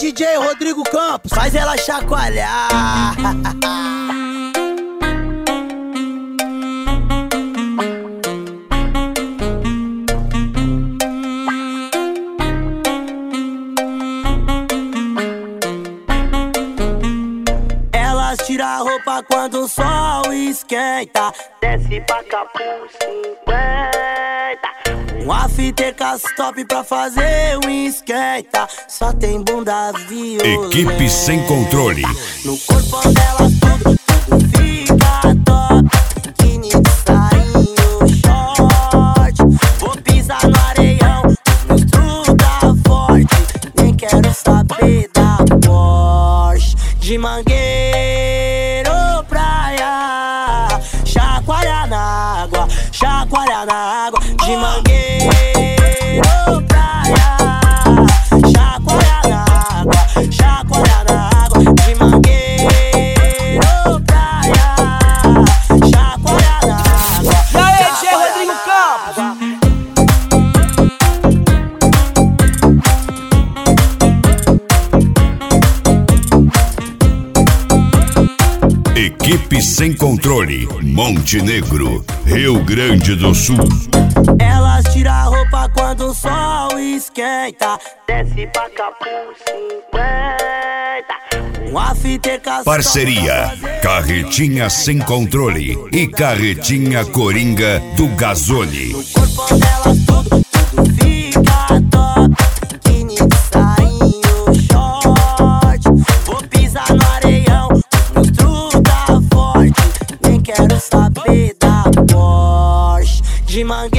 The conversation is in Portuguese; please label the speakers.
Speaker 1: DJ Rodrigo Campos, faz ela chacoalhar. Elas tiram a roupa quando o sol esquenta, desce pra capuz 50. Um after top pra fazer um esquenta. Só tem bunda violenta.
Speaker 2: Equipe Sem Controle.
Speaker 1: No corpo dela tudo fica top. Biquíni de sainho, short. Vou pisar no areião, monstro tá forte. Nem quero saber da Porsche. De Mangueiro praia, chacoalha na água, chacoalha na água. De Mangueiro praia, chacoalha na água, chacoalha na água. De Mangueiro praia, chacoalha na água. E aí, DJ Rodrigo Campos?
Speaker 2: Equipe Sem Controle, Montenegro, Rio Grande do Sul.
Speaker 1: Elas tiram a roupa quando o sol esquenta, desce pra capuz 50. Um after
Speaker 2: Parceria Carretinha Sem Controle e Carretinha Coringa do Gazzoli.
Speaker 1: No corpo delas tudo fica top. Biquíni de sainho, short. Vou pisar no areião, monstro tá forte. Nem quero saber da Porsche. De Mangueiro